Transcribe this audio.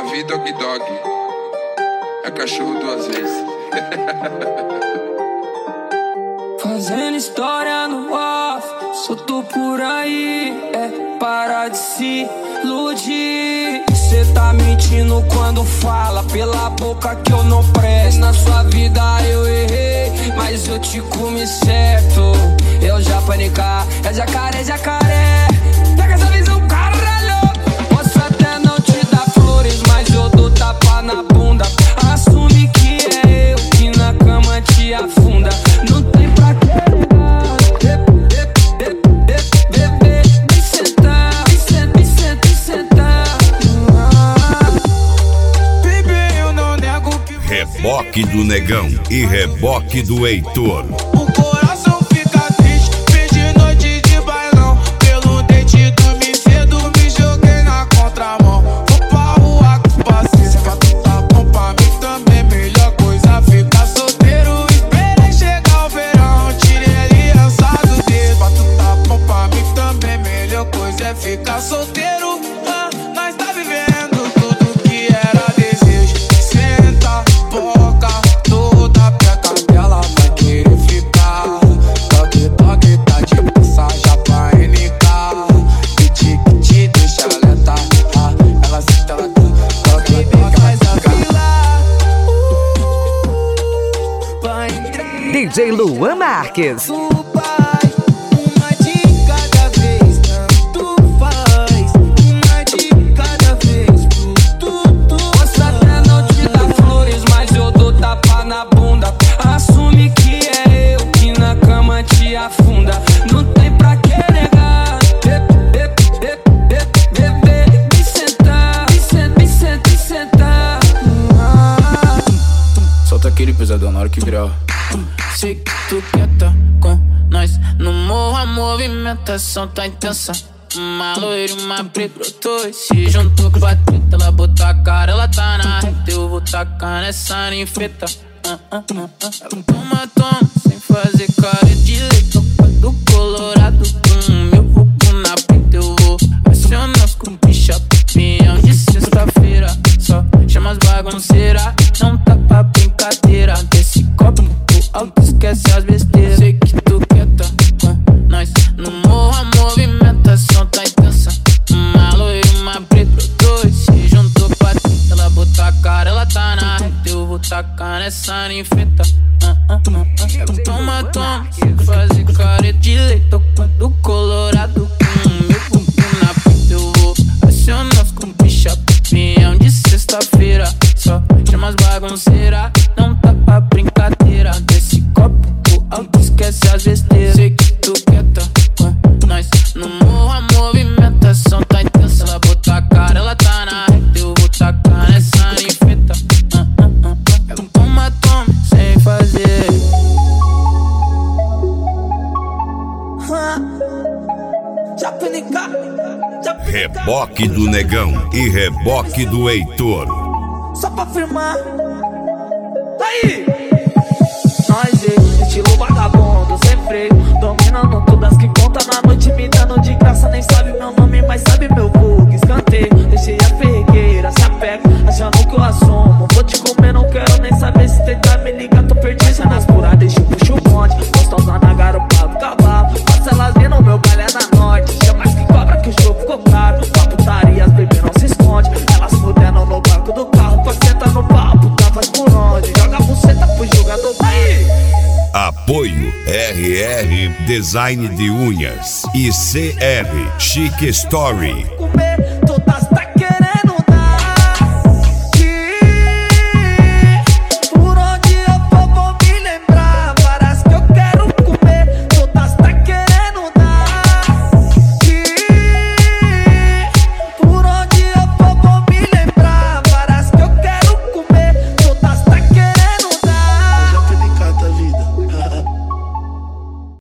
Davi Dog Dog. É cachorro duas vezes. Fazendo história no off, solto por aí, para de se iludir. Cê tá mentindo quando fala pela boca que eu não presto. Na sua vida eu errei, mas eu te comi certo. Eu já panicar, é jacaré, jacaré. Pega essa visão, caralho. Posso até não te dar flores, mas eu dou tapa na bunda. Assume que é eu que na cama te afunda. Não tem pra que Reboque do Negão e reboque do Heitor. O coração fica triste, perdi noite de bailão. Pelo dente dormi cedo, me joguei na contramão. Vou pra rua com paciência, pra tu tá bom pra mim também. Melhor coisa ficar solteiro. Esperei chegar o verão, tirei aliança do dedo. Pra tu tá bom pra mim também. Melhor coisa é ficar solteiro. Nós tá vivendo tudo que era desejo. Senta, boca, toda perto dela vai querer ficar. Toque, toque, tá de passagem pra NK. Que te deixa alerta. Ela senta, ela toque, toque, faz a fila. DJ Luan Marques. Assume que é eu que na cama te afunda. Não tem pra que negar. Me sentar, me sentar. Solta aquele pesadão na hora que virar. Sei que tu quer tá com nós no morro, a movimentação tá intensa. Uma loira e uma preta brotou, se juntou com a treta. Ela botou a cara, ela tá na reta. Eu vou tacar nessa ninfeta. Ela toma, toma, sem fazer cara de leite. Do colorado com meu buco na preta. Eu vou acionar os cumpicha, peão de sexta-feira. Só chama as bagunceiras, não tá pra brincadeira. Desse copo alto, esquece as besteiras. Sei que tu quer tá com nós no morro, a movimentação tá intensa. Uma loira e uma preta, dois se juntou pra treta. Ela botou a cara, ela tá na reta. Eu vou tacar nessa ninfeta. Toma, toma, sem fazer cara de leite. Do colorado com meu bumbum na preta. Eu vou acionar os cumpicha, peão de sexta-feira. Só chama as bagunceiras, não tá pra brincadeira. Desse copo alto, esquece as besteiras. Sei que tu quer tá com nós no morro, a movimentação tá intensa. Ela botou a cara, ela tá na reta. Eu vou tacar nessa ninfeta. Toma, toma, sem fazer. Reboque do Negão e reboque do Heitor. Só pra firmar. Aí! Nós, estilo vagabundo, sem freio. Dominando todas que conta na noite. Me dando de graça, nem sabe meu nome, mas sabe meu vulgo. Escanteio, deixei a ferregueira, se apega, achando que eu assumo. Vou te comer, não quero nem saber. Se tentar me ligar, tô perdido. Nas puras, deixa eu puxo o bonde. Gostosa na garupa do cavalo. Faço elas vir no meu baile é na norte. Chama mais que cobra que o show ficou caro. Com a putaria, as bebês não se esconde. Elas fudendo no banco do carro. Pra sentar no papo, tá faz por onde. Joga a buceta pro jogador. Aí! Apoio RR Design de Unhas e CR Chic Story.